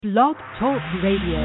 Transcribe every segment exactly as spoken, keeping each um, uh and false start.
Blog Talk Radio.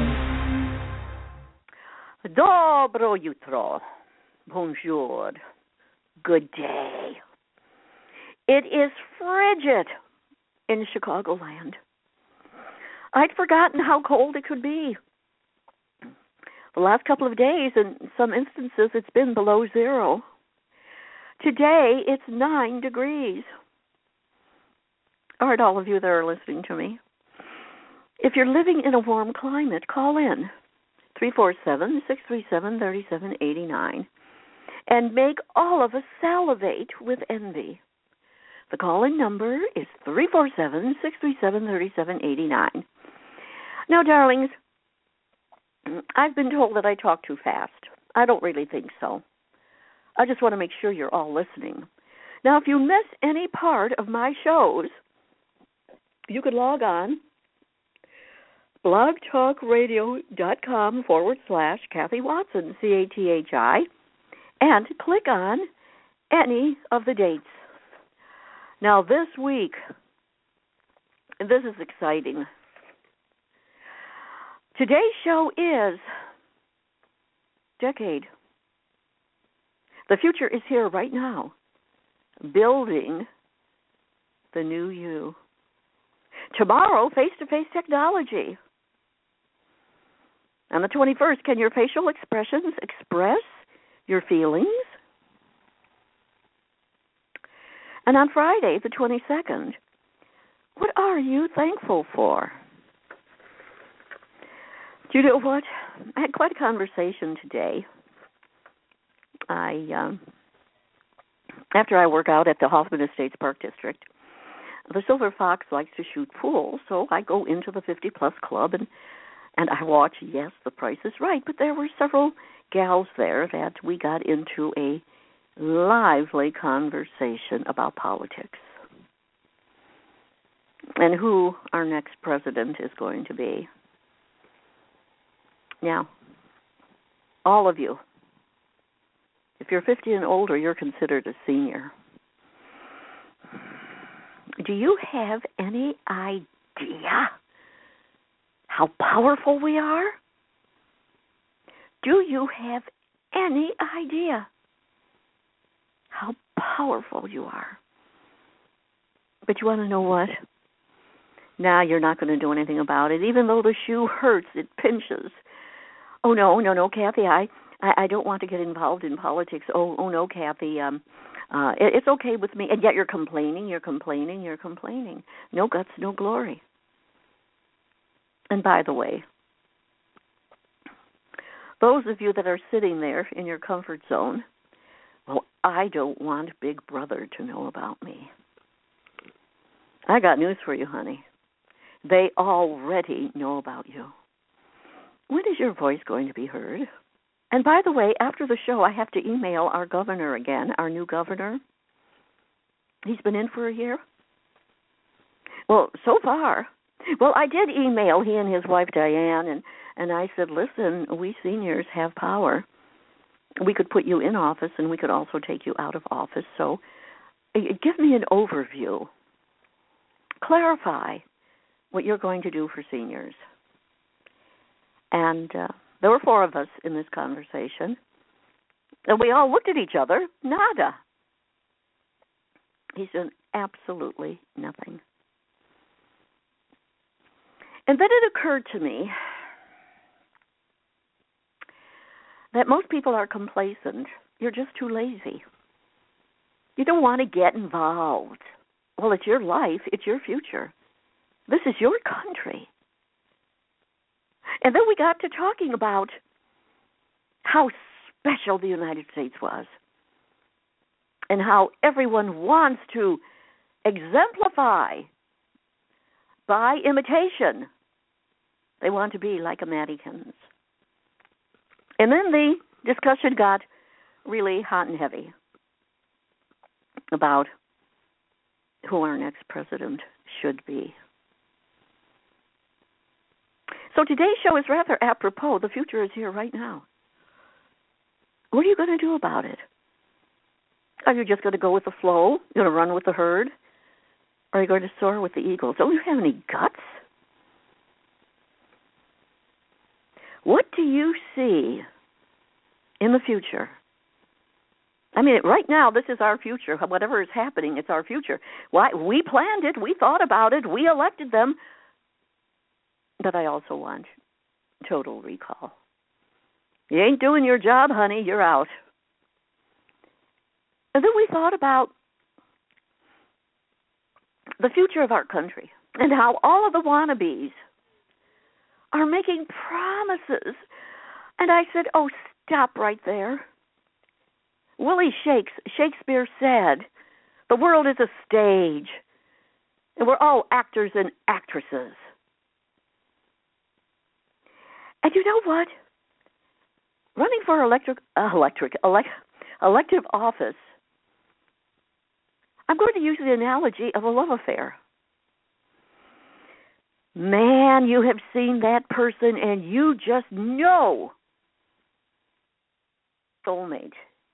Dobro jutro. Bonjour. Good day. It is frigid in Chicagoland. I'd forgotten how cold it could be. The last couple of days, in some instances, it's been below zero. Today, it's nine degrees. All right, all of you that are listening to me. If you're living in a warm climate, call in three four seven, six three seven, three seven eight nine and make all of us salivate with envy. The call-in number is three four seven, six three seven, three seven eight nine. Now, darlings, I've been told that I talk too fast. I don't really think so. I just want to make sure you're all listening. Now, if you miss any part of my shows, you could log on blogtalkradio.com forward slash Kathy Watson, C A T H I, and click on any of the dates. Now, this week, this is exciting. Today's show is Decade. The future is here right now, building the new you. Tomorrow, face-to-face technology. On the twenty-first, can your facial expressions express your feelings? And on Friday, the twenty-second, what are you thankful for? Do you know what? I had quite a conversation today. I, um, after I work out at the Hoffman Estates Park District, the Silver Fox likes to shoot pool, so I go into the fifty-plus club and And I watch, yes, The Price is Right, but there were several gals there that we got into a lively conversation about politics and who our next president is going to be. Now, all of you, if you're fifty and older, you're considered a senior. Do you have any idea how powerful we are? Do you have any idea how powerful you are? But you want to know what? Nah, you're not going to do anything about it. Even though the shoe hurts, it pinches. Oh, no, no, no, Kathy, I, I, I don't want to get involved in politics. Oh, oh no, Kathy, um, uh, it, it's okay with me. And yet you're complaining, you're complaining, you're complaining. No guts, no glory. And by the way, those of you that are sitting there in your comfort zone, well, I don't want Big Brother to know about me. I got news for you, honey. They already know about you. When is your voice going to be heard? And by the way, after the show, I have to email our governor again, our new governor. He's been in for a year. Well, so far... Well, I did email he and his wife, Diane, and, and I said, listen, we seniors have power. We could put you in office, and we could also take you out of office. So give me an overview. Clarify what you're going to do for seniors. And uh, there were four of us in this conversation, and we all looked at each other. Nada. He's done absolutely nothing. And then it occurred to me that most people are complacent. You're just too lazy. You don't want to get involved. Well, it's your life. It's your future. This is your country. And then we got to talking about how special the United States was and how everyone wants to exemplify by imitation. They want to be like Americans. And then the discussion got really hot and heavy about who our next president should be. So today's show is rather apropos. The future is here right now. What are you going to do about it? Are you just going to go with the flow? You're going to run with the herd? Or are you going to soar with the eagles? Don't you have any guts? What do you see in the future? I mean, right now, this is our future. Whatever is happening, it's our future. Why? We planned it. We thought about it. We elected them. But I also want total recall. You ain't doing your job, honey. You're out. And then we thought about the future of our country and how all of the wannabes are making promises. And I said, oh, stop right there. Willie Shakes, Shakespeare said, the world is a stage, and we're all actors and actresses. And you know what? Running for electric, uh, electric, elect, elective office, I'm going to use the analogy of a love affair. Man, you have seen that person and you just know. Soulmate.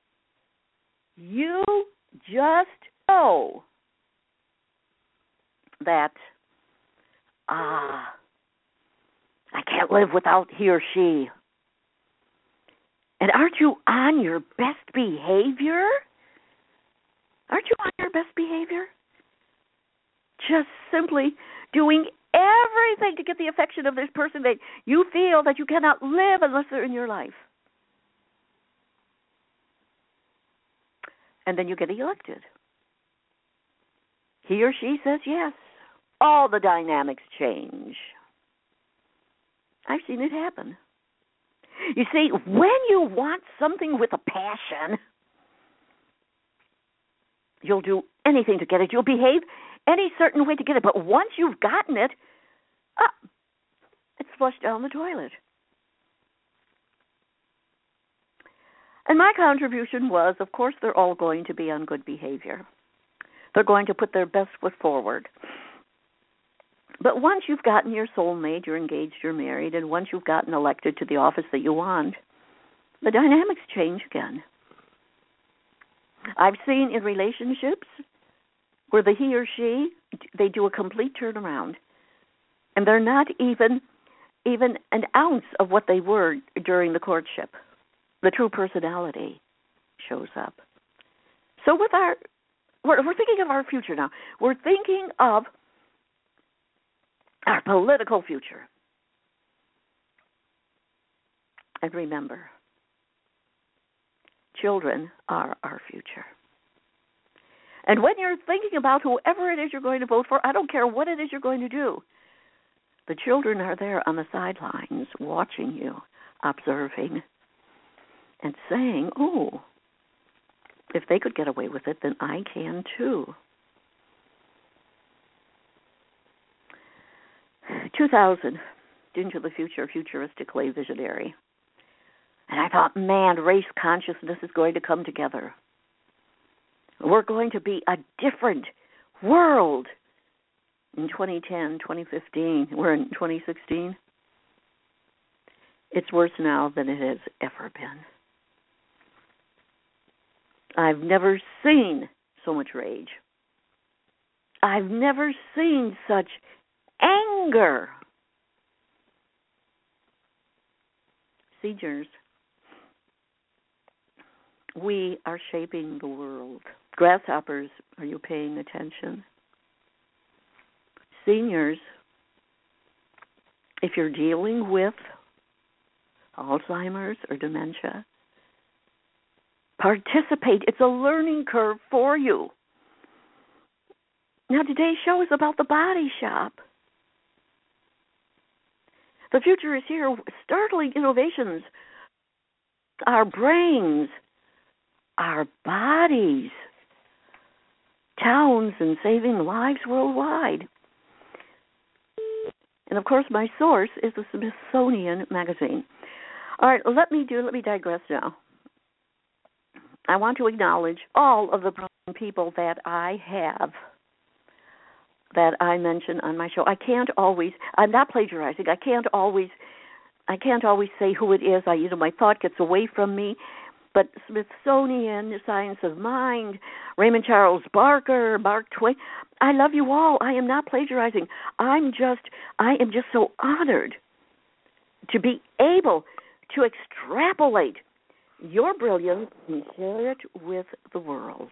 You just know that, ah, I can't live without he or she. And aren't you on your best behavior? Aren't you on your best behavior? Just simply doing everything to get the affection of this person that you feel that you cannot live unless they're in your life. And then you get elected. He or she says yes. All the dynamics change. I've seen it happen. You see, when you want something with a passion, you'll do anything to get it. You'll behave any certain way to get it. But once you've gotten it, ah, it's flushed down the toilet. And my contribution was, of course, they're all going to be on good behavior. They're going to put their best foot forward. But once you've gotten your soulmate, you're engaged, you're married, and once you've gotten elected to the office that you want, the dynamics change again. I've seen in relationships where the he or she, they do a complete turnaround, and they're not even even an ounce of what they were during the courtship. The true personality shows up. So with our, we're, we're thinking of our future now. We're thinking of our political future. And remember, children are our future. And when you're thinking about whoever it is you're going to vote for, I don't care what it is you're going to do, the children are there on the sidelines watching you, observing, and saying, oh, if they could get away with it, then I can too. two thousand, Into the Future, futuristically visionary. And I thought, man, race consciousness is going to come together. We're going to be a different world in twenty ten, twenty fifteen. We're in twenty sixteen. It's worse now than it has ever been. I've never seen so much rage. I've never seen such anger. Seniors, we are shaping the world. Grasshoppers, are you paying attention? Seniors, if you're dealing with Alzheimer's or dementia, participate. It's a learning curve for you. Now, today's show is about the body shop. The future is here. Startling innovations. Our brains, our bodies, towns, and saving lives worldwide. And, of course, my source is the Smithsonian Magazine. All right, let me do, let me digress now. I want to acknowledge all of the people that I have, that I mention on my show. I can't always, I'm not plagiarizing. I can't always, I can't always say who it is. I, you know, my thought gets away from me. But Smithsonian, Science of Mind, Raymond Charles Barker, Mark Twain, I love you all. I am not plagiarizing. I'm just, I am just so honored to be able to extrapolate your brilliance and share it with the world.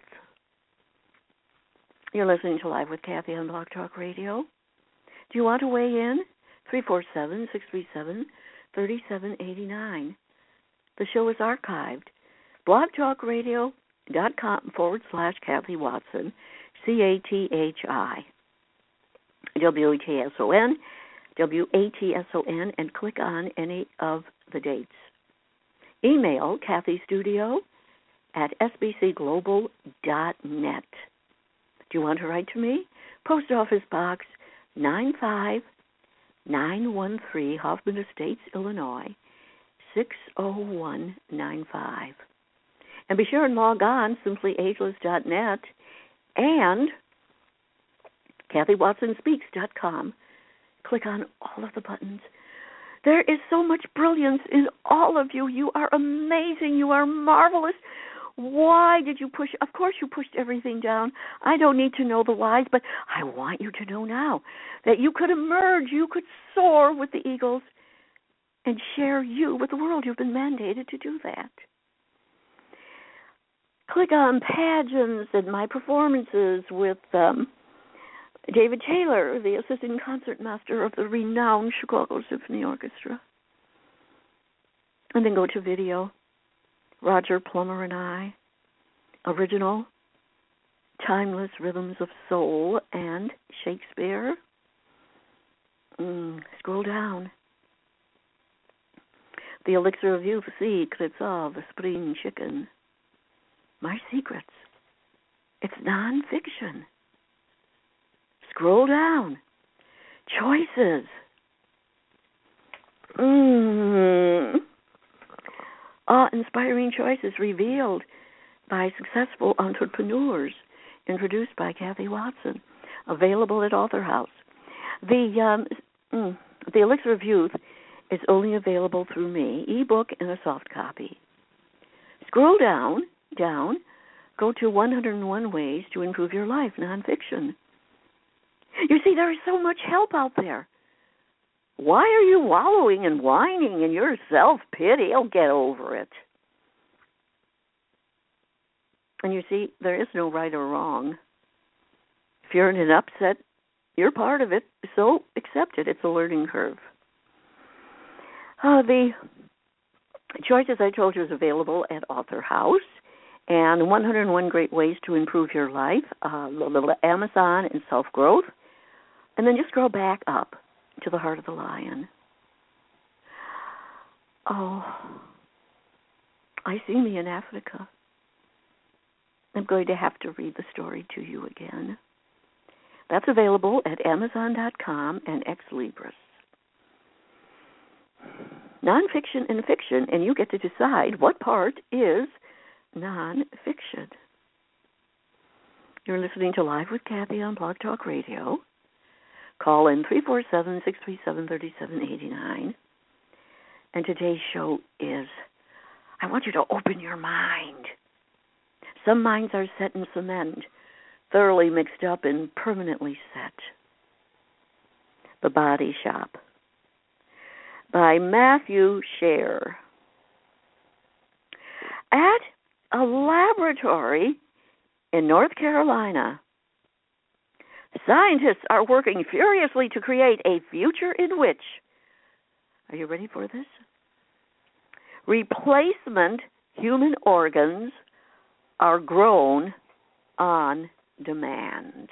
You're listening to Live with Kathy on Blog Talk Radio. Do you want to weigh in? three four seven, six three seven, three seven eight nine. The show is archived. blogtalkradio.com forward slash Kathy Watson, C A T H I. W A T S O N, W A T S O N, and click on any of the dates. Email Kathy Studio at s b c global dot net. Do you want to write to me? Post Office Box nine five nine one three, Hoffman Estates, Illinois, six oh one nine five. And be sure and log on, simply ageless dot net, and Kathy Watson Speaks dot com. Click on all of the buttons. There is so much brilliance in all of you. You are amazing. You are marvelous. Why did you push? Of course you pushed everything down. I don't need to know the whys, but I want you to know now that you could emerge, you could soar with the eagles and share you with the world. You've been mandated to do that. Click on pageants and my performances with um, David Taylor, the assistant concertmaster of the renowned Chicago Symphony Orchestra. And then go to video. Roger Plummer and I, original, timeless rhythms of soul and Shakespeare. Mm, scroll down. The Elixir of Youth, Secrets of a Spring Chicken. My Secrets. It's nonfiction. Scroll down. Choices. Mmm. Awe-inspiring choices revealed by successful entrepreneurs, introduced by Kathy Watson, available at Author House. The um, mm, the Elixir of Youth is only available through me, ebook and a soft copy. Scroll down, down, go to one hundred one Ways to Improve Your Life, nonfiction. You see, there is so much help out there. Why are you wallowing and whining in your self-pity? Oh, get over it. And you see, there is no right or wrong. If you're in an upset, you're part of it, so accept it. It's a learning curve. Uh, the Choices I told you is available at Author House, and one hundred one Great Ways to Improve Your Life, uh, Amazon and Self-Growth. And then just scroll back up to the Heart of the Lion. Oh, I see me in Africa. I'm going to have to read the story to you again. That's available at amazon dot com and Ex Libris. Nonfiction and fiction, and you get to decide what part is nonfiction. You're listening to Live with Kathy on Blog Talk Radio. Call in three four seven, six three seven, three seven eight nine. And today's show is, I want you to open your mind. Some minds are set in cement, thoroughly mixed up and permanently set. The Body Shop by Matthew Scher. At a laboratory in North Carolina, scientists are working furiously to create a future in which, are you ready for this? Replacement human organs are grown on demand.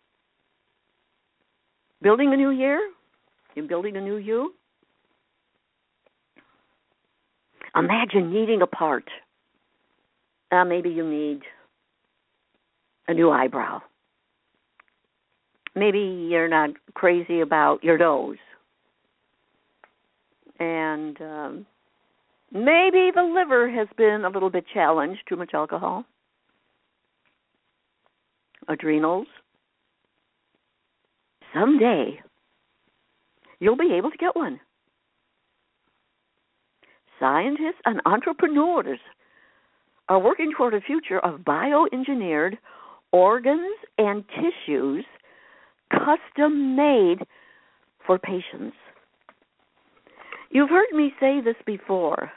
Building a new year? You're building a new you? Imagine needing a part. Uh, maybe you need a new eyebrow. Maybe you're not crazy about your nose. And um, maybe the liver has been a little bit challenged, too much alcohol. Adrenals. Someday, you'll be able to get one. Scientists and entrepreneurs are working toward a future of bioengineered organs and tissues custom-made for patients. You've heard me say this before.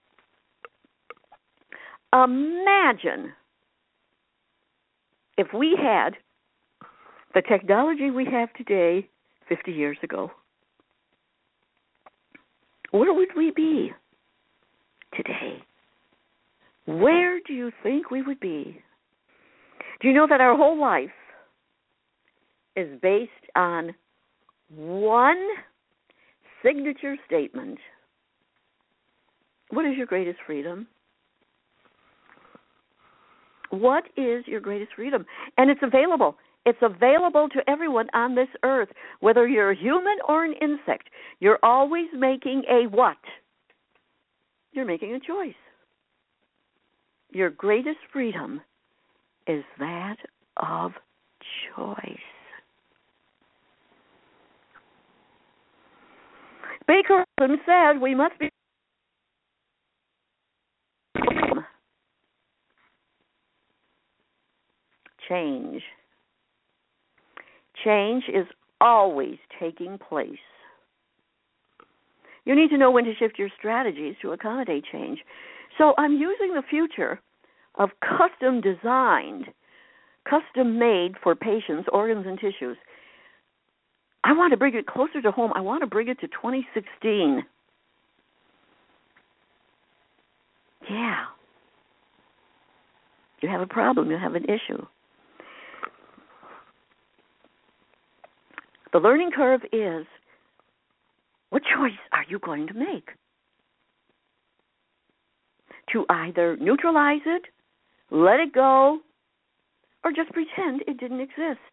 Imagine if we had the technology we have today fifty years ago. Where would we be today? Where do you think we would be? Do you know that our whole life is based on one signature statement? What is your greatest freedom? What is your greatest freedom? And it's available. It's available to everyone on this earth. Whether you're a human or an insect, you're always making a what? You're making a choice. Your greatest freedom is that of choice. Baker said we must be change. Change is always taking place. You need to know when to shift your strategies to accommodate change. So I'm using the future of custom designed, custom made for patients, organs, and tissues. I want to bring it closer to home. I want to bring it to twenty sixteen. Yeah. You have a problem. You have an issue. The learning curve is, what choice are you going to make? To either neutralize it, let it go, or just pretend it didn't exist.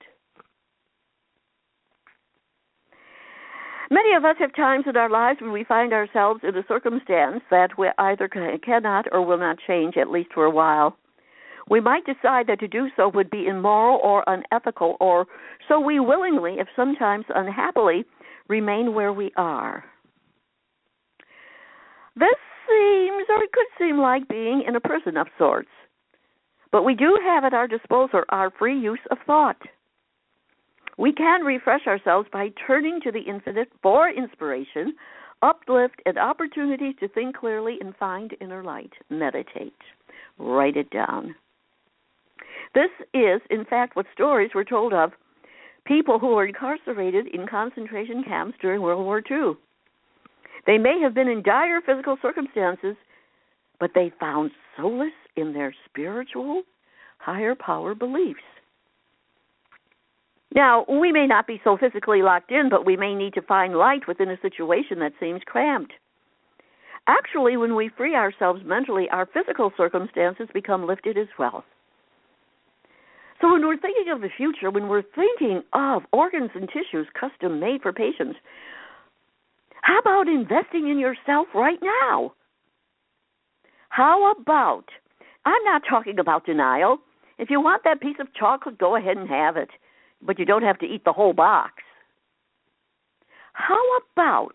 Many of us have times in our lives when we find ourselves in a circumstance that we either cannot or will not change, at least for a while. We might decide that to do so would be immoral or unethical, or so we willingly, if sometimes unhappily, remain where we are. This seems, or it could seem like being in a prison of sorts. But we do have at our disposal our free use of thought. We can refresh ourselves by turning to the infinite for inspiration, uplift, and opportunities to think clearly and find inner light. Meditate. Write it down. This is, in fact, what stories were told of people who were incarcerated in concentration camps during World War Two. They may have been in dire physical circumstances, but they found solace in their spiritual, higher power beliefs. Now, we may not be so physically locked in, but we may need to find light within a situation that seems cramped. Actually, when we free ourselves mentally, our physical circumstances become lifted as well. So when we're thinking of the future, when we're thinking of organs and tissues custom made for patients, how about investing in yourself right now? How about, I'm not talking about denial. If you want that piece of chocolate, go ahead and have it, but you don't have to eat the whole box. How about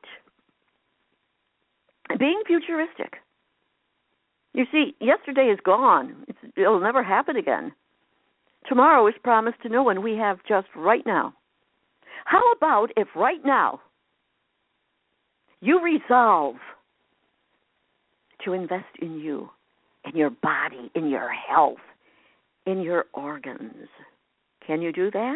being futuristic? You see, yesterday is gone. It's, it'll never happen again. Tomorrow is promised to no one. We have just right now. How about if right now you resolve to invest in you, in your body, in your health, in your organs? Can you do that?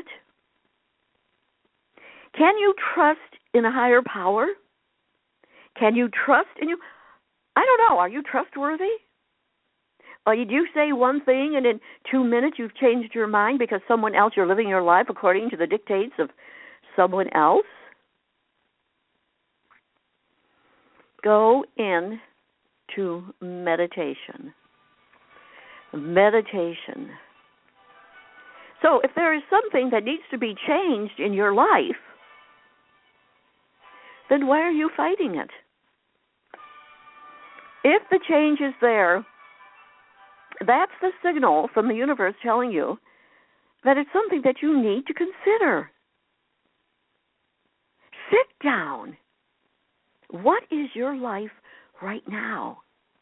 Can you trust in a higher power? Can you trust in you? I don't know. Are you trustworthy? Or you do say one thing and in two minutes you've changed your mind because someone else, you're living your life according to the dictates of someone else? Go in to meditation. Meditation. So if there is something that needs to be changed in your life, then why are you fighting it? If the change is there, that's the signal from the universe telling you that it's something that you need to consider. Sit down. What is your life right now?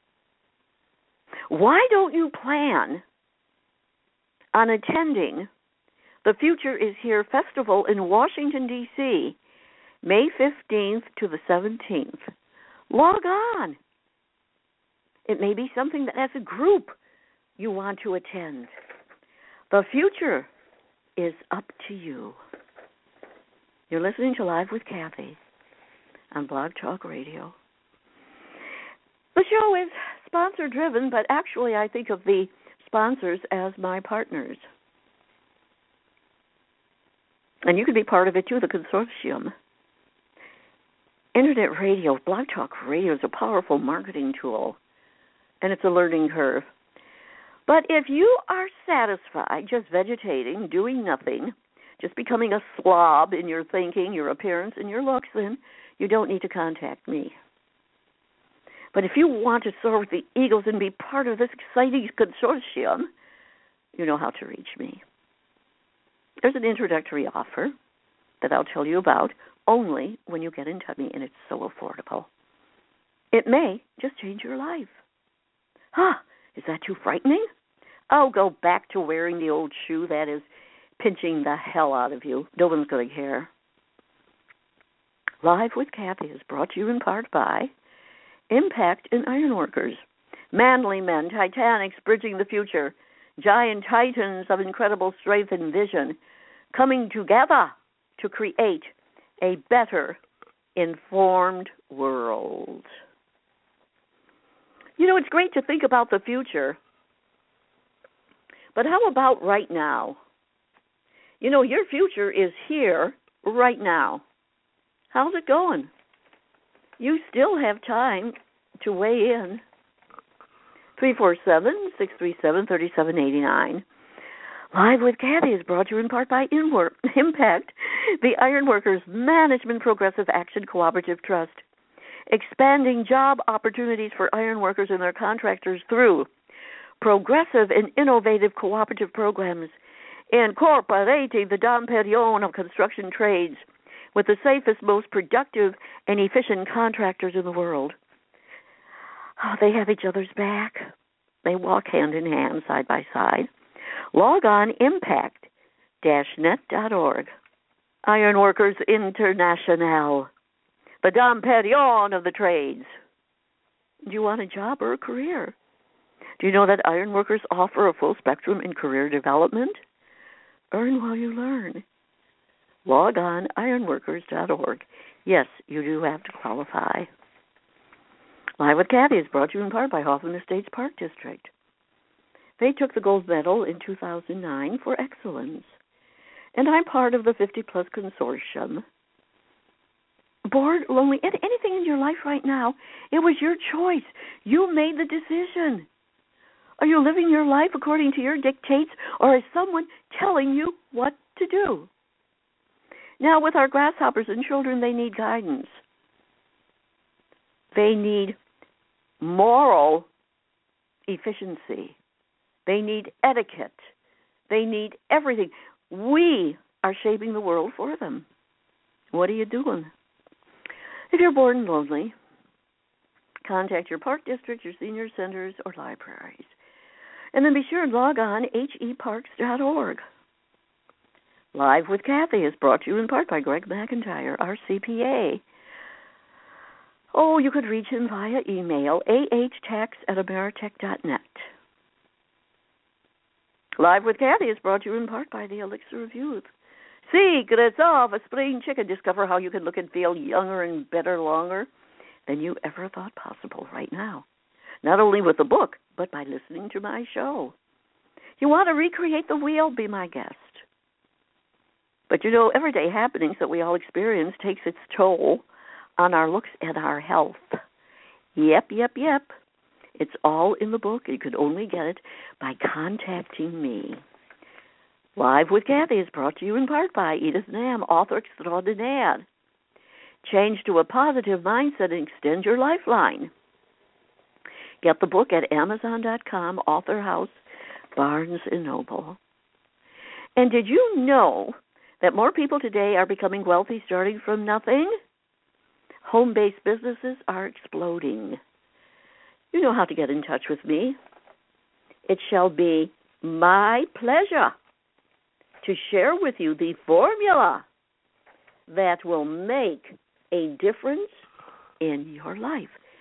Why don't you plan on attending the Future is Here Festival in Washington, D C, May fifteenth to the seventeenth? log on. It may be something that as a group you want to attend. The future is up to you. You're listening to Live with Kathy on Blog Talk Radio. The show is sponsor-driven, but actually I think of the sponsors as my partners. And you can be part of it too, the consortium. Internet radio, Blog Talk Radio is a powerful marketing tool, and it's a learning curve. But if you are satisfied just vegetating, doing nothing, just becoming a slob in your thinking, your appearance, and your looks, then you don't need to contact me. But if you want to soar with the eagles and be part of this exciting consortium, you know how to reach me. There's an introductory offer that I'll tell you about only when you get in touch with me, and it's so affordable. It may just change your life. Huh, is that too frightening? Oh, go back to wearing the old shoe that is pinching the hell out of you. No one's going to care. Live with Kathy is brought to you in part by Impact in Ironworkers. Manly men, titanics bridging the future, giant titans of incredible strength and vision, coming together to create a better informed world. You know, it's great to think about the future, but how about right now? You know, your future is here right now. How's it going? You still have time to weigh in. three four seven, six three seven, three seven eight nine. Live with Kathy is brought to you in part by Inwork, Impact, the Ironworkers Management Progressive Action Cooperative Trust, expanding job opportunities for ironworkers and their contractors through progressive and innovative cooperative programs, incorporating the Dom Perignon of construction trades with the safest, most productive, and efficient contractors in the world. Oh, they have each other's back. They walk hand in hand, side by side. Log on impact dash net dot org. Ironworkers International, the Dom Perignon of the trades. Do you want a job or a career? Do you know that ironworkers offer a full spectrum in career development? Earn while you learn. Log on ironworkers dot org. Yes, you do have to qualify. Live with Kathy is brought to you in part by Hoffman Estates Park District. They took the gold medal in two thousand nine for excellence, and I'm part of the fifty plus consortium. Bored, lonely, anything in your life right now, it was your choice. You made the decision. Are you living your life according to your dictates, or is someone telling you what to do? Now, with our grasshoppers and children, they need guidance. They need moral efficiency. They need etiquette. They need everything. We are shaping the world for them. What are you doing? If you're bored and lonely, contact your park district, your senior centers, or libraries. And then be sure and log on h e parks dot org. Live with Kathy is brought to you in part by Greg McIntyre, our C P A. Oh, you could reach him via email, a h tax at ameritech dot net. Live with Kathy is brought to you in part by the Elixir of Youth. Secrets of a Spring Chicken. Discover how you can look and feel younger and better longer than you ever thought possible right now. Not only with the book, but by listening to my show. You want to recreate the wheel? Be my guest. But you know, everyday happenings that we all experience takes its toll on our looks and our health. Yep, yep, yep. It's all in the book. You could only get it by contacting me. Live with Kathy is brought to you in part by Edith Nam, author extraordinaire. Change to a positive mindset and extend your lifeline. Get the book at amazon dot com, Author House, Barnes and Noble. And did you know that more people today are becoming wealthy starting from nothing? Home-based businesses are exploding. You know how to get in touch with me. It shall be my pleasure to share with you the formula that will make a difference in your life.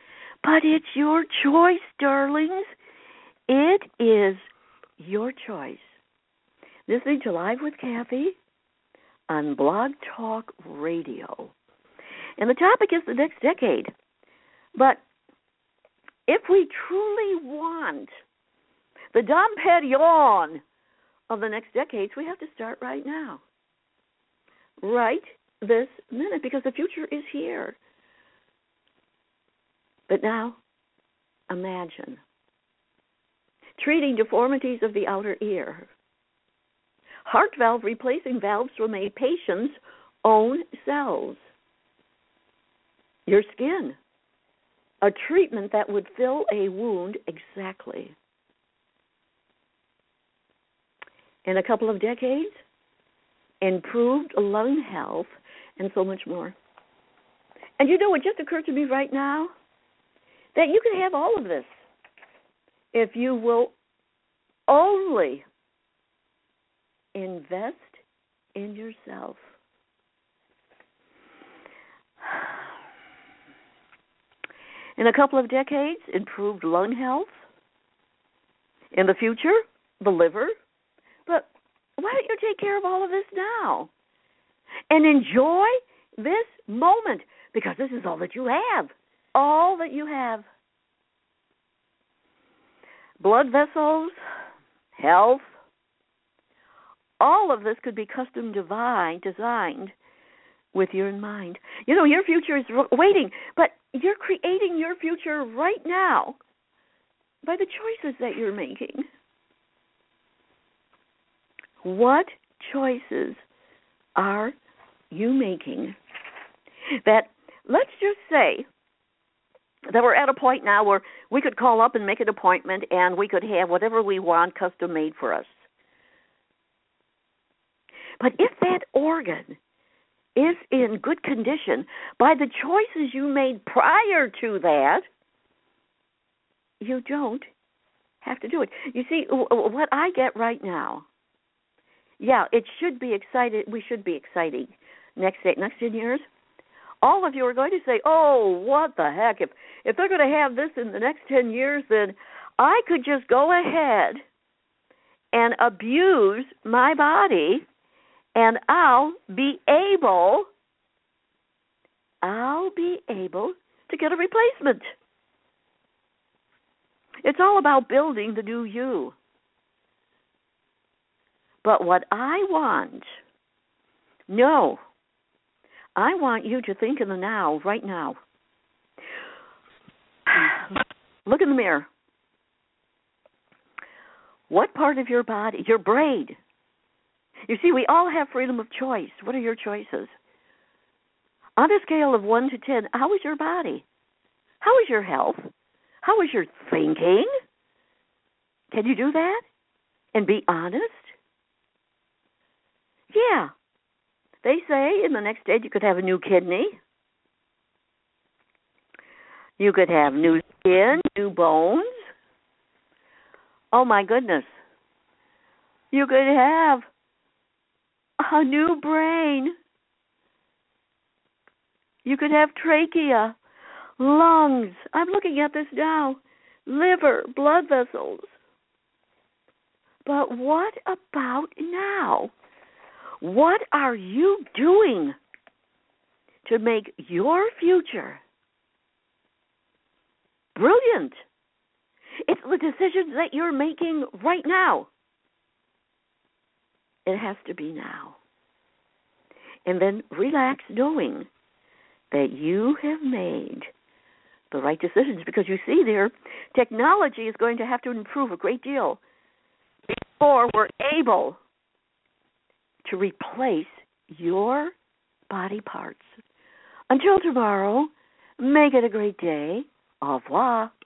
But it's your choice, darlings. It is your choice. Listening to Live with Kathy on Blog Talk Radio. And the topic is the next decade. But if we truly want the Dom Perignon of the next decades, we have to start right now. Right this minute, because the future is here. But now, imagine treating deformities of the outer ear. Heart valve replacing valves from a patient's own cells. Your skin, a treatment that would fill a wound exactly. In a couple of decades, improved lung health, and so much more. And you know, it just occurred to me right now that you can have all of this if you will only invest in yourself. In a couple of decades, improved lung health. In the future, the liver. But why don't you take care of all of this now? And enjoy this moment, because this is all that you have. All that you have. Blood vessels, health, all of this could be custom divine, designed with you in mind. You know, your future is waiting, but you're creating your future right now by the choices that you're making. What choices are you making that, let's just say, that we're at a point now where we could call up and make an appointment and we could have whatever we want custom made for us. But if that organ is in good condition by the choices you made prior to that, you don't have to do it. You see, what I get right now, yeah, it should be excited. We should be exciting. Next next ten years, all of you are going to say, "Oh, what the heck? If if they're going to have this in the next ten years, then I could just go ahead and abuse my body, and I'll be able, I'll be able to get a replacement." It's all about building the new you. But what I want, no, I want you to think in the now, right now. Look in the mirror. What part of your body, your brain? You see, we all have freedom of choice. What are your choices? On a scale of one to ten, how is your body? How is your health? How is your thinking? Can you do that and be honest? Yeah. They say in the next stage you could have a new kidney. You could have new skin, new bones. Oh, my goodness. You could have a new brain. You could have trachea, lungs. I'm looking at this now. Liver, blood vessels. But what about now? What are you doing to make your future brilliant? It's the decisions that you're making right now. It has to be now. And then relax knowing that you have made the right decisions, because you see there, technology is going to have to improve a great deal before we're able to replace your body parts. Until tomorrow, make it a great day. Au revoir.